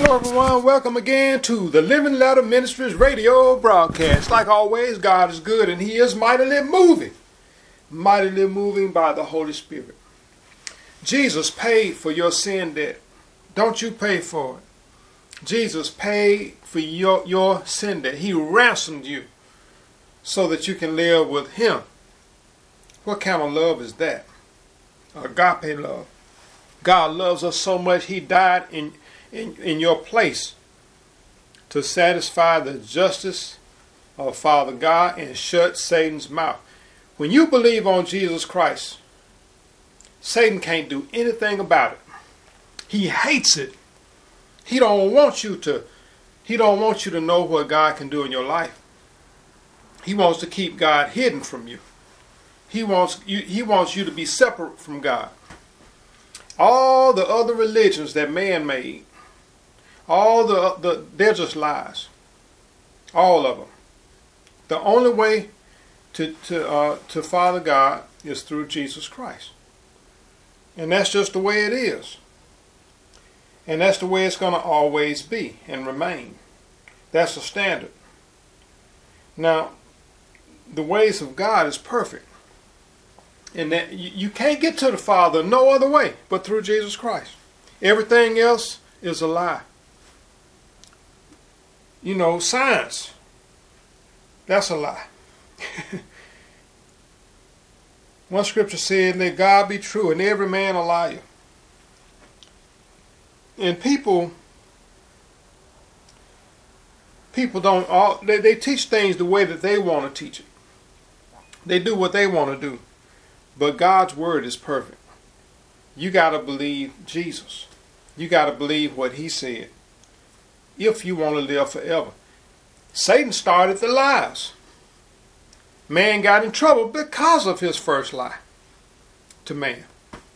Hello everyone, welcome again to the Living Letter Ministries radio broadcast. Like always, God is good and He is mightily moving by the Holy Spirit. Jesus paid for your sin debt. Don't you pay for it. Jesus paid for your sin debt. He ransomed you so that you can live with Him. What kind of love is that? Agape love. God loves us so much He died in your place to satisfy the justice of Father God and shut Satan's mouth. When you believe on Jesus Christ, Satan can't do anything about it. He hates it. He don't want you to know what God can do in your life. He wants to keep God hidden from you. He wants you to be separate from God. All the other religions that man made, they're just lies. All of them. The only way to Father God is through Jesus Christ. And that's just the way it is. And that's the way it's going to always be and remain. That's the standard. Now, the ways of God is perfect. And that you can't get to the Father no other way but through Jesus Christ. Everything else is a lie. You know, science, that's a lie. One scripture said, let God be true and every man a liar. And people don't, they teach things the way that they want to teach it. They do what they want to do. But God's word is perfect. You got to believe Jesus. You got to believe what He said. If you want to live forever. Satan started the lies. Man got in trouble because of his first lie to man.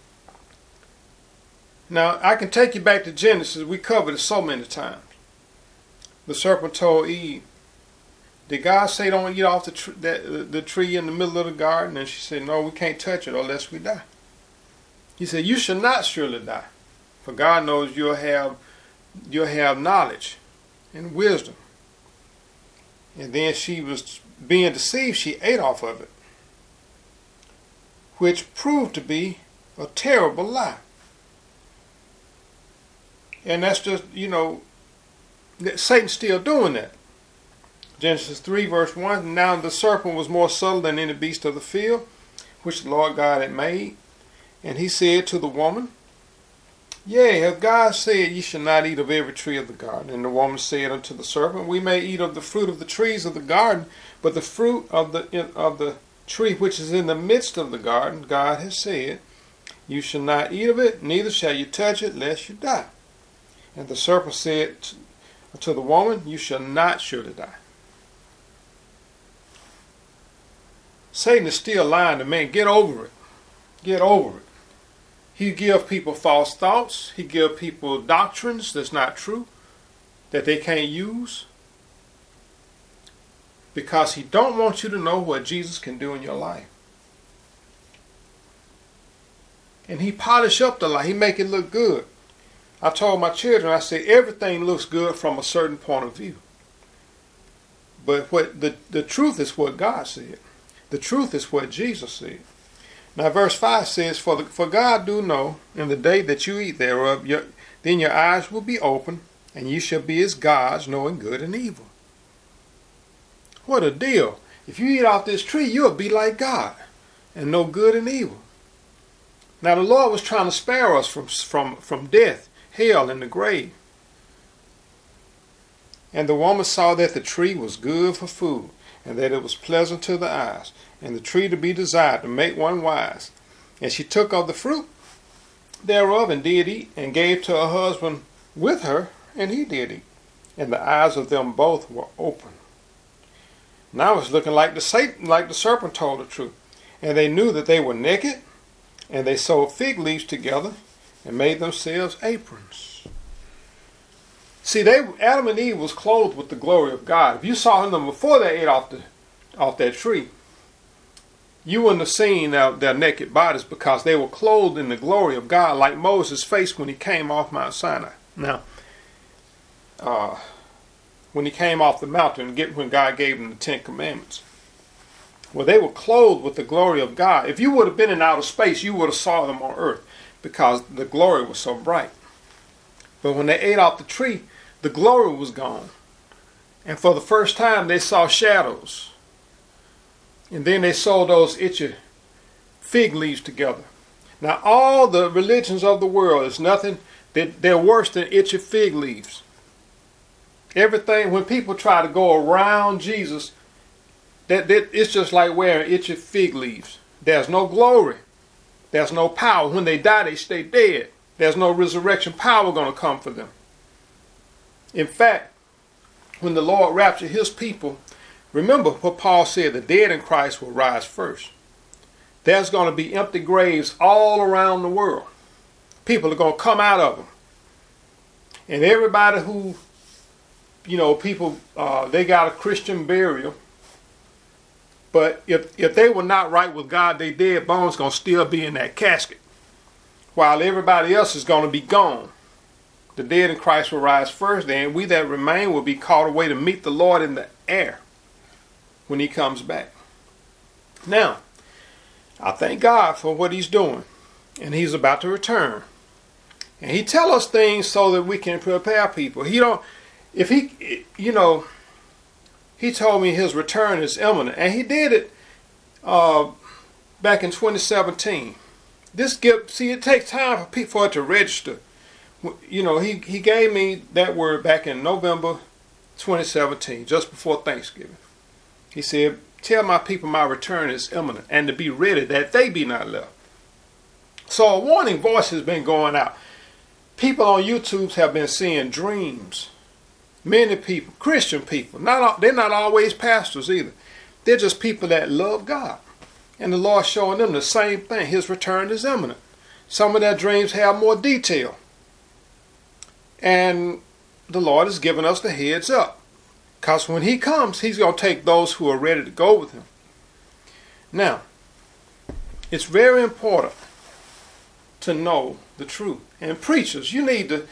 Now, I can take you back to Genesis. We covered it so many times. The serpent told Eve, did God say don't eat off the tree in the middle of the garden? And she said, no, we can't touch it unless we die. He said, you shall not surely die. For God knows you'll have knowledge and wisdom. And then she was being deceived. She ate off of it, which proved to be a terrible lie. And that's just, Satan's still doing that. Genesis 3 verse 1, now the serpent was more subtle than any beast of the field, which the Lord God had made. And he said to the woman, yea, hath God said, ye shall not eat of every tree of the garden? And the woman said unto the serpent, we may eat of the fruit of the trees of the garden, but the fruit of the tree which is in the midst of the garden, God has said, you shall not eat of it, neither shall you touch it, lest you die. And the serpent said to the woman, you shall not surely die. Satan is still lying to man. Get over it. Get over it. He gives people false thoughts. He gives people doctrines that's not true, that they can't use. Because he don't want you to know what Jesus can do in your life. And he polish up the lie. He make it look good. I told my children, I said, everything looks good from a certain point of view. But what the truth is what God said. The truth is what Jesus said. Now verse 5 says, For God do know, in the day that you eat thereof, then your eyes will be open, and you shall be as gods, knowing good and evil. What a deal. If you eat off this tree, you'll be like God, and know good and evil. Now the Lord was trying to spare us from death, hell, and the grave. And the woman saw that the tree was good for food, and that it was pleasant to the eyes, and the tree to be desired to make one wise. And she took of the fruit thereof, and did eat, and gave to her husband with her, and he did eat. And the eyes of them both were open. Now it's looking like the serpent told the truth. And they knew that they were naked, and they sewed fig leaves together, and made themselves aprons. See, Adam and Eve was clothed with the glory of God. If you saw them before they ate off that tree, you wouldn't have seen their naked bodies because they were clothed in the glory of God, like Moses' face when he came off Mount Sinai. Now, when he came off the mountain, when God gave him the 10 Commandments. Well, they were clothed with the glory of God. If you would have been in outer space, you would have saw them on earth because the glory was so bright. But when they ate off the tree, the glory was gone. And for the first time, they saw shadows. And then they saw those itchy fig leaves together. Now, all the religions of the world is nothing, they're worse than itchy fig leaves. Everything, when people try to go around Jesus, it's just like wearing itchy fig leaves. There's no glory. There's no power. When they die, they stay dead. There's no resurrection power going to come for them. In fact, when the Lord raptured his people, remember what Paul said, the dead in Christ will rise first. There's going to be empty graves all around the world. People are going to come out of them. And everybody who, people, they got a Christian burial. But if they were not right with God, their dead bones going to still be in that casket. While everybody else is going to be gone. The dead in Christ will rise first, and we that remain will be called away to meet the Lord in the air when he comes back. Now, I thank God for what he's doing, and he's about to return. And he tell us things so that we can prepare people. He told me his return is imminent, and he did it back in 2017. It takes time for it to register. He gave me that word back in November 2017, just before Thanksgiving. He said, tell my people my return is imminent, and to be ready that they be not left. So a warning voice has been going out. People on YouTube have been seeing dreams. Many people, Christian people, they're not always pastors either. They're just people that love God. And the Lord showing them the same thing. His return is imminent. Some of their dreams have more detail. And the Lord has given us the heads up. Because when he comes, he's going to take those who are ready to go with him. Now, it's very important to know the truth. And preachers, you need to,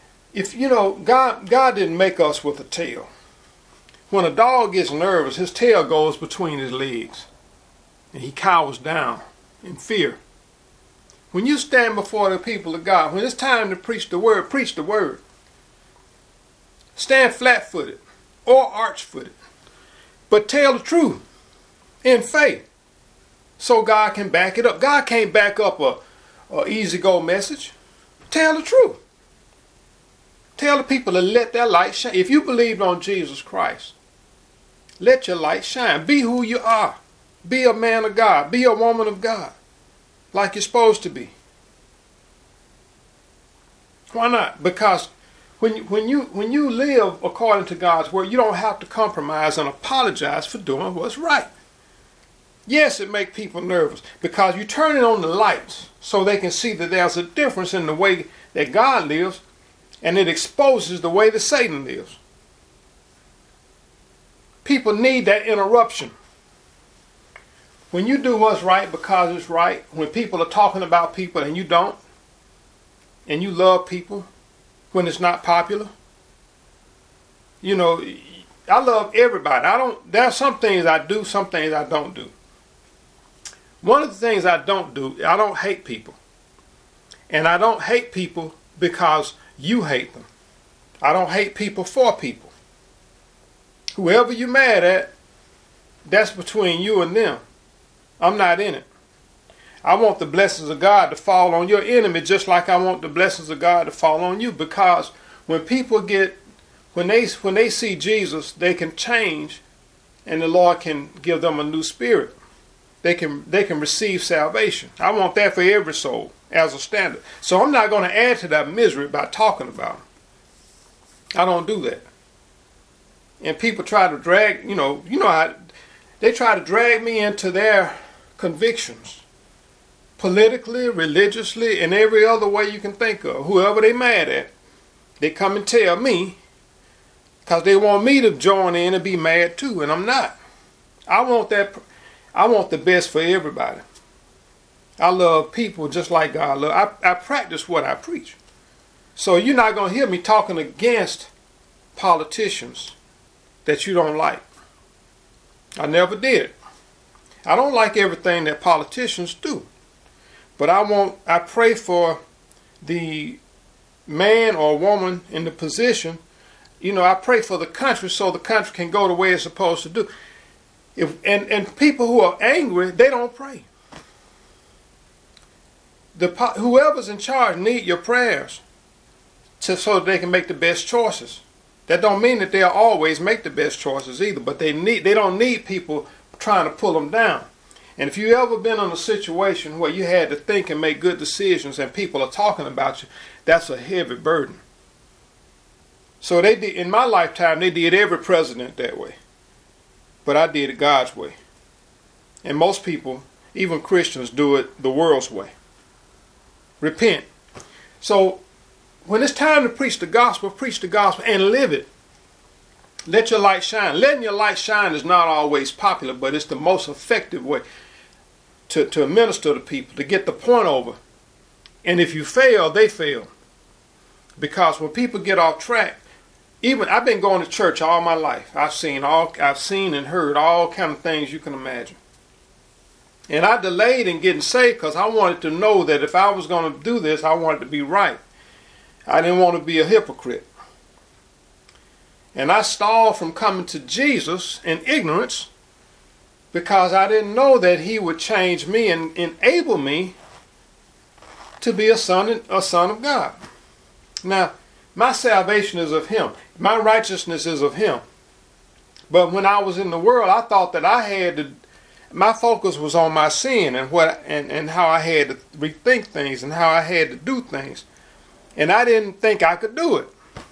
God didn't make us with a tail. When a dog gets nervous, his tail goes between his legs. And he cowers down in fear. When you stand before the people of God, when it's time to preach the word, preach the word. Stand flat-footed or arch-footed. But tell the truth in faith so God can back it up. God can't back up a easy-go message. Tell the truth. Tell the people to let their light shine. If you believed on Jesus Christ, let your light shine. Be who you are. Be a man of God. Be a woman of God. Like you're supposed to be. Why not? Because when you live according to God's word, you don't have to compromise and apologize for doing what's right. Yes, it makes people nervous because you're turning on the lights so they can see that there's a difference in the way that God lives, and it exposes the way that Satan lives. People need that interruption. When you do what's right because it's right, when people are talking about people and you don't, and you love people when it's not popular, I love everybody. There are some things I do, some things I don't do. One of the things I don't do, I don't hate people. And I don't hate people because you hate them. I don't hate people for people. Whoever you're mad at, that's between you and them. I'm not in it. I want the blessings of God to fall on your enemy just like I want the blessings of God to fall on you, because when people when they see Jesus, they can change and the Lord can give them a new spirit. They can receive salvation. I want that for every soul as a standard. So I'm not going to add to that misery by talking about them. I don't do that. And people try to drag, how they try to drag me into their convictions. Politically, religiously, and every other way you can think of. Whoever they mad at, they come and tell me because they want me to join in and be mad too, and I'm not. I want the best for everybody. I love people just like God loves. I practice what I preach. So you're not going to hear me talking against politicians that you don't like. I never did. I don't like everything that politicians do. But I pray for the man or woman in the position. You know, I pray for the country so the country can go the way it's supposed to do. And people who are angry, they don't pray. Whoever's in charge need your prayers so that they can make the best choices. That don't mean that they'll always make the best choices either, but they don't need people trying to pull them down. And if you ever been in a situation where you had to think and make good decisions and people are talking about you, that's a heavy burden. So they did, in my lifetime, they did every president that way. But I did it God's way. And most people, even Christians, do it the world's way. Repent. So when it's time to preach the gospel and live it. Let your light shine. Letting your light shine is not always popular, but it's the most effective way to minister to people, to get the point over. And if you fail, they fail. Because when people get off track, even I've been going to church all my life. I've seen and heard all kind of things you can imagine. And I delayed in getting saved because I wanted to know that if I was going to do this, I wanted to be right. I didn't want to be a hypocrite. And I stalled from coming to Jesus in ignorance because I didn't know that he would change me and enable me to be a son of God. Now, my salvation is of him. My righteousness is of him. But when I was in the world, I thought that my focus was on my sin and how I had to rethink things and how I had to do things. And I didn't think I could do it.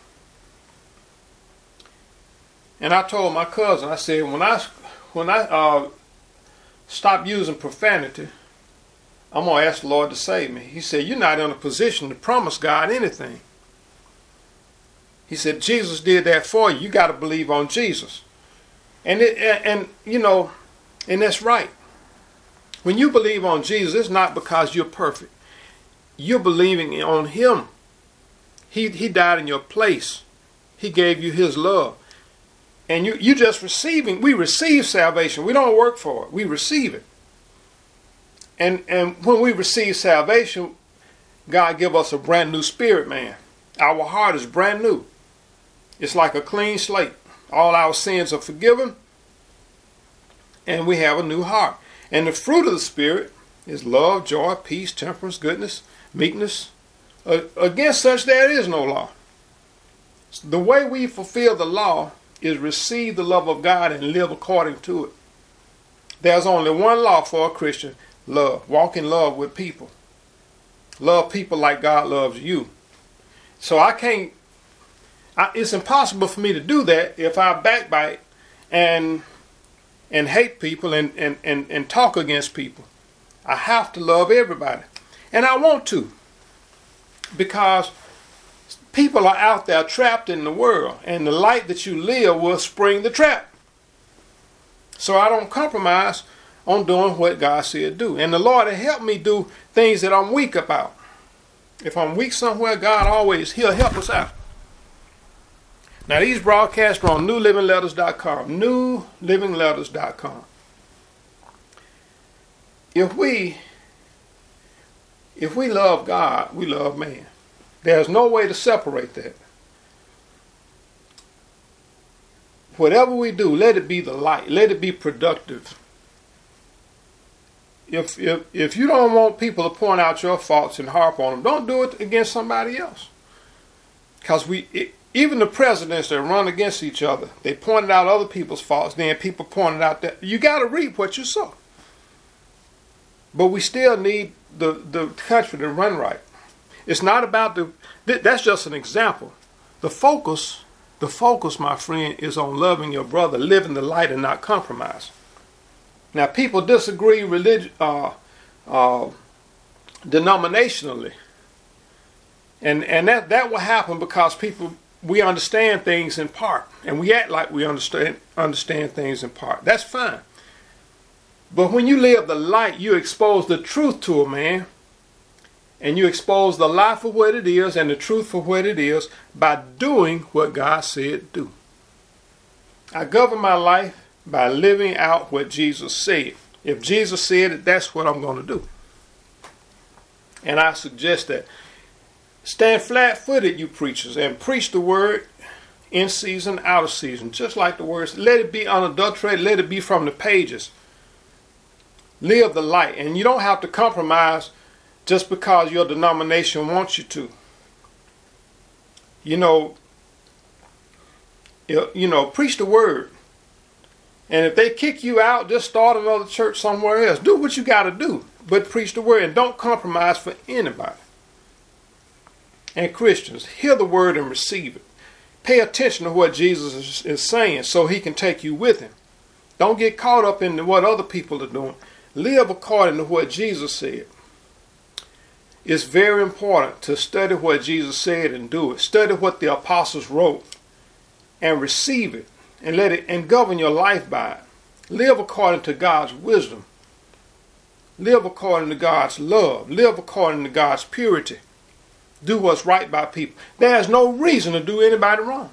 And I told my cousin, I said, when I stop using profanity, I'm going to ask the Lord to save me. He said, you're not in a position to promise God anything. He said, Jesus did that for you. You got to believe on Jesus. And that's right. When you believe on Jesus, it's not because you're perfect. You're believing on him. He died in your place. He gave you his love. And you just receiving. We receive salvation. We don't work for it. We receive it. And when we receive salvation, God give us a brand new spirit, man. Our heart is brand new. It's like a clean slate. All our sins are forgiven. And we have a new heart. And the fruit of the Spirit is love, joy, peace, temperance, goodness, meekness. Against such there is no law. The way we fulfill the law is receive the love of God and live according to it. There's only one law for a Christian: love. Walk in love with people. Love people like God loves you. So it's impossible for me to do that if I backbite and hate people and talk against people. I have to love everybody. And I want to. Because people are out there trapped in the world. And the light that you live will spring the trap. So I don't compromise on doing what God said do. And the Lord will help me do things that I'm weak about. If I'm weak somewhere, he'll help us out. Now these broadcasts are on newlivingletters.com. Newlivingletters.com. If we love God, we love man. There's no way to separate that. Whatever we do, let it be the light. Let it be productive. If you don't want people to point out your faults and harp on them, don't do it against somebody else. Because even the presidents that run against each other, they pointed out other people's faults. Then people pointed out that you got to reap what you sow. But we still need the country to run right. It's not about that's just an example. The focus, my friend, is on loving your brother, living the light and not compromise. Now, people disagree denominationally. And that will happen because we understand things in part. And we act like we understand things in part. That's fine. But when you live the light, you expose the truth to a man. And you expose the lie for what it is and the truth for what it is by doing what God said do. I govern my life by living out what Jesus said. If Jesus said it, that's what I'm going to do. And I suggest that. Stand flat-footed, you preachers, and preach the word in season, out of season. Just like the words, let it be unadulterated, let it be from the pages. Live the light. And you don't have to compromise just because your denomination wants you to. You know, preach the word. And if they kick you out, just start another church somewhere else. Do what you got to do, but preach the word and don't compromise for anybody. And Christians, hear the word and receive it. Pay attention to what Jesus is saying so he can take you with him. Don't get caught up in what other people are doing. Live according to what Jesus said. It's very important to study what Jesus said and do it. Study what the apostles wrote and receive it and let it and govern your life by it. Live according to God's wisdom. Live according to God's love. Live according to God's purity. Do what's right by people. There's no reason to do anybody wrong.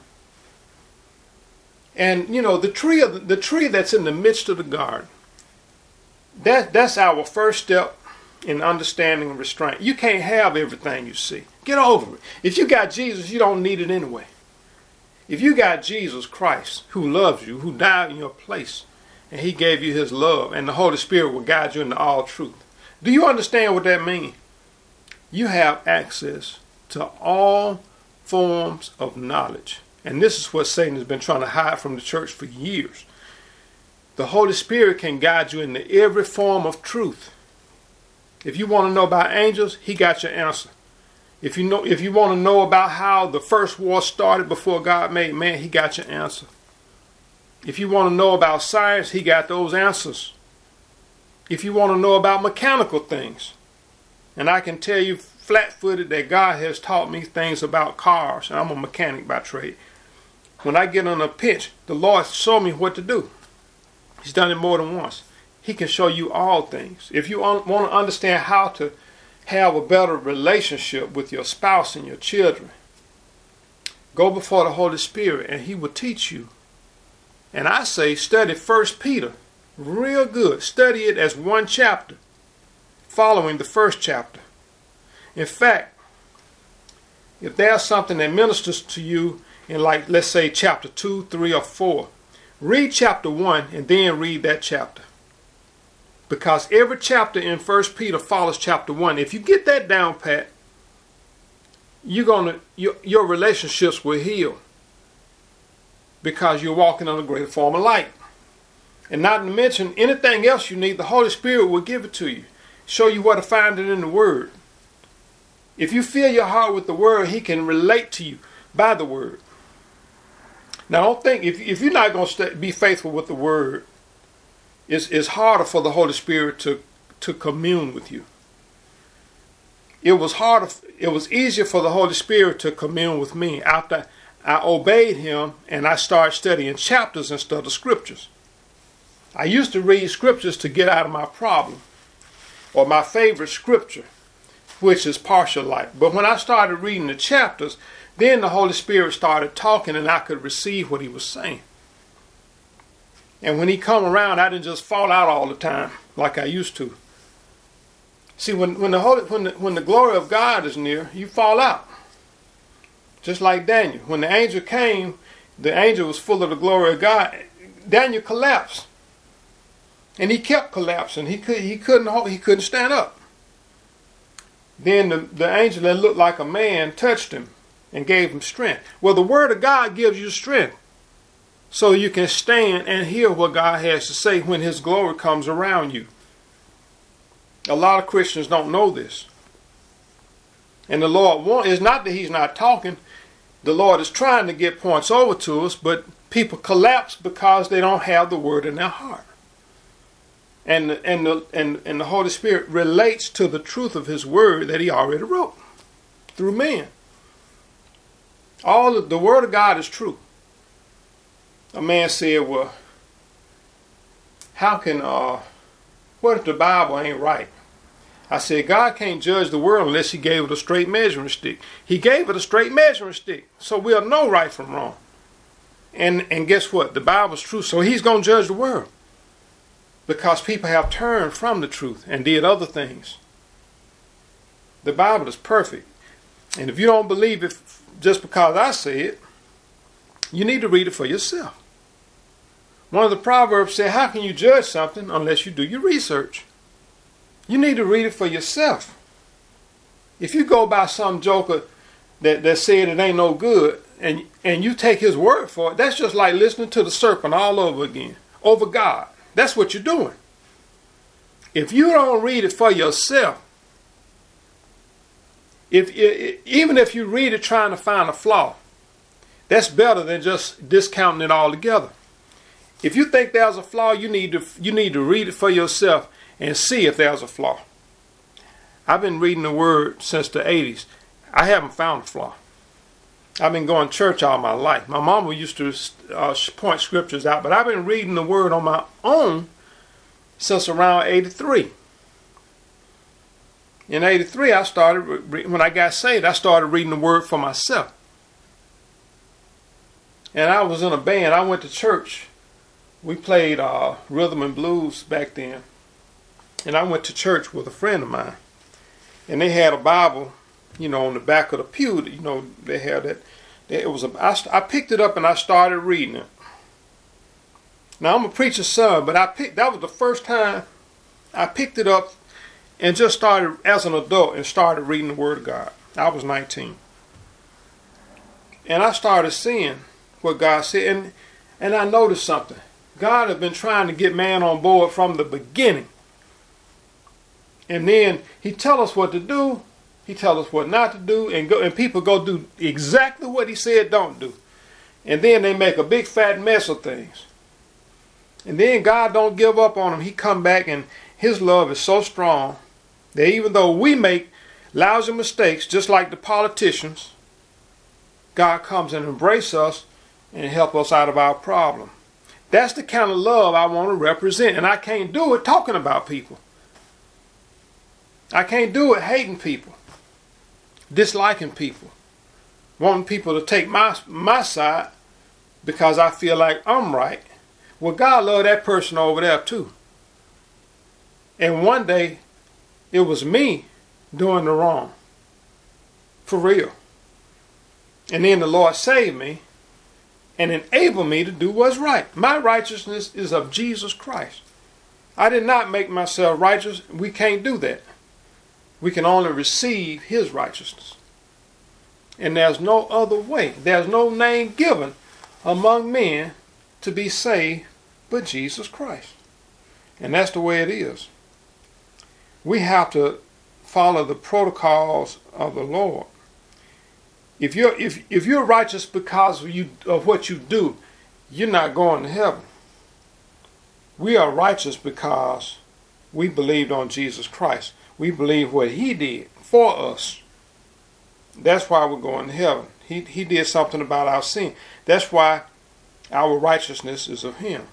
And the tree that's in the midst of the garden, that's our first step in understanding and restraint. You can't have everything you see. Get over it. If you got Jesus, you don't need it anyway. If you got Jesus Christ, who loves you, who died in your place, and he gave you his love, and the Holy Spirit will guide you into all truth. Do you understand what that means? You have access to all forms of knowledge. And this is what Satan has been trying to hide from the church for years. The Holy Spirit can guide you into every form of truth. If you want to know about angels, he got your answer. If you want to know about how the first war started before God made man, he got your answer. If you want to know about science, he got those answers. If you want to know about mechanical things, and I can tell you flat-footed that God has taught me things about cars, and I'm a mechanic by trade. When I get on a pinch, the Lord showed me what to do. He's done it more than once. He can show you all things. If you want to understand how to have a better relationship with your spouse and your children, go before the Holy Spirit and he will teach you. And I say study 1 Peter real good. Study it as one chapter following the first chapter. In fact, if there's something that ministers to you in, like, let's say chapter 2, 3, or 4, read chapter 1 and then read that chapter. Because every chapter in 1 Peter follows chapter 1. If you get that down pat, your relationships will heal. Because you're walking on a greater form of light. And not to mention anything else you need, the Holy Spirit will give it to you. Show you where to find it in the Word. If you fill your heart with the Word, he can relate to you by the Word. Now don't think, if you're not going to be faithful with the Word, it's harder for the Holy Spirit to commune with you. It was easier for the Holy Spirit to commune with me after I obeyed him and I started studying chapters instead of scriptures. I used to read scriptures to get out of my problem, or my favorite scripture, which is partial light. But when I started reading the chapters, then the Holy Spirit started talking and I could receive what he was saying. And when he come around, I didn't just fall out all the time like I used to. See, when the glory of God is near, you fall out. Just like Daniel. When the angel came, the angel was full of the glory of God. Daniel collapsed. And he kept collapsing. He couldn't stand up. Then the angel that looked like a man touched him and gave him strength. Well, the word of God gives you strength so you can stand and hear what God has to say when his glory comes around you. A lot of Christians don't know this. And the Lord it's not that he's not talking. The Lord is trying to get points over to us, but people collapse because they don't have the word in their heart. And the Holy Spirit relates to the truth of his word that he already wrote through men. All of the word of God is true. A man said, well, how can what if the Bible ain't right? I said, God can't judge the world unless he gave it a straight measuring stick. He gave it a straight measuring stick, so we'll know right from wrong. And guess what? The Bible's true, so he's going to judge the world. Because people have turned from the truth and did other things. The Bible is perfect. And if you don't believe it just because I say it, you need to read it for yourself. One of the Proverbs said, how can you judge something unless you do your research? You need to read it for yourself. If you go by some joker that said it ain't no good, and you take his word for it, that's just like listening to the serpent all over again, over God. That's what you're doing. If you don't read it for yourself, even if you read it trying to find a flaw, that's better than just discounting it altogether. If you think there's a flaw, you need to read it for yourself and see if there's a flaw. I've been reading the Word since the 80s. I haven't found a flaw. I've been going to church all my life. My mama used to point scriptures out, but I've been reading the Word on my own since around 83. In 83, when I got saved, I started reading the Word for myself. And I was in a band. I went to church. We played rhythm and blues back then. And I went to church with a friend of mine. And they had a Bible, on the back of the pew. They had that. I picked it up and I started reading it. Now, I'm a preacher's son, but that was the first time I picked it up and just started as an adult and started reading the Word of God. I was 19. And I started seeing what God said. And I noticed something. God had been trying to get man on board from the beginning. And then he tell us what to do. He tell us what not to do. And people go do exactly what he said don't do. And then they make a big fat mess of things. And then God don't give up on them. He come back and his love is so strong that even though we make lousy mistakes, just like the politicians, God comes and embrace us and help us out of our problem. That's the kind of love I want to represent. And I can't do it talking about people. I can't do it hating people, disliking people, wanting people to take my side because I feel like I'm right. Well, God loved that person over there too. And one day, it was me doing the wrong. For real. And then the Lord saved me and enabled me to do what's right. My righteousness is of Jesus Christ. I did not make myself righteous. We can't do that. We can only receive his righteousness. And there's no other way. There's no name given among men to be saved but Jesus Christ. And that's the way it is. We have to follow the protocols of the Lord. If you're righteous because of what you do, you're not going to heaven. We are righteous because we believed on Jesus Christ. We believe what he did for us. That's why we're going to heaven. He did something about our sin. That's why our righteousness is of him.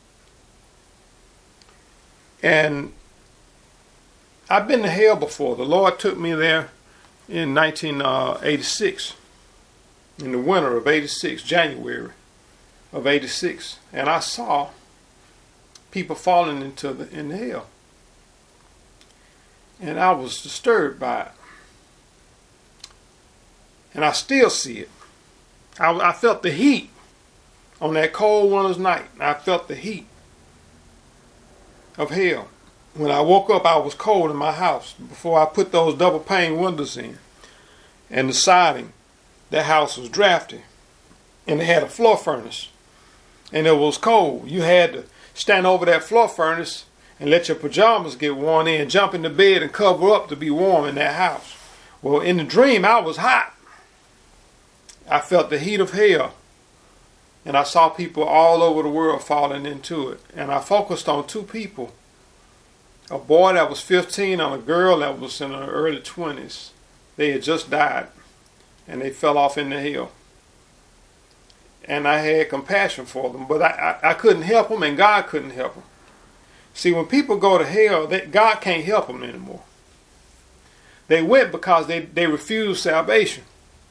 And I've been to hell before. The Lord took me there in 1986. In the winter of 86, January of 86. And I saw people falling in hell. And I was disturbed by it. And I still see it. I felt the heat on that cold winter's night. I felt the heat of hell. When I woke up, I was cold in my house before I put those double pane windows in. And the siding, that house was drafty. And it had a floor furnace. And it was cold. You had to stand over that floor furnace and let your pajamas get worn in, jump in the bed and cover up to be warm in that house. Well, in the dream, I was hot. I felt the heat of hell. And I saw people all over the world falling into it. And I focused on two people. A boy that was 15 and a girl that was in her early 20s. They had just died. And they fell off into hell. And I had compassion for them. But I couldn't help them and God couldn't help them. See, when people go to hell, God can't help them anymore. They went because they refused salvation.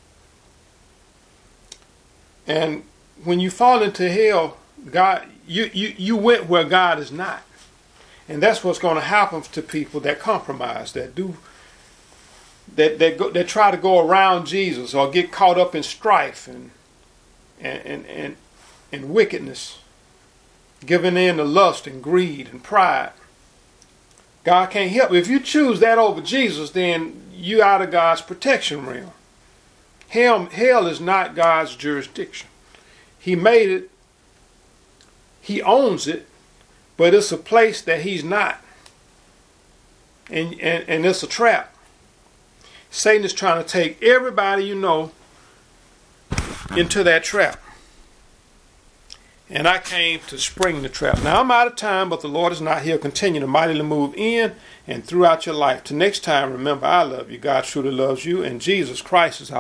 And when you fall into hell, God, you went where God is not. And that's what's going to happen to people that compromise, that try to go around Jesus or get caught up in strife and wickedness, giving in to lust and greed and pride. God can't help. If you choose that over Jesus, then you out of God's protection realm. Hell is not God's jurisdiction. He made it. He owns it, but it's a place that he's not. And it's a trap. Satan is trying to take everybody you know into that trap. And I came to spring the trap. Now I'm out of time, but the Lord is not. He'll continue to mightily move in and throughout your life. Till next time, remember, I love you. God truly loves you, and Jesus Christ is our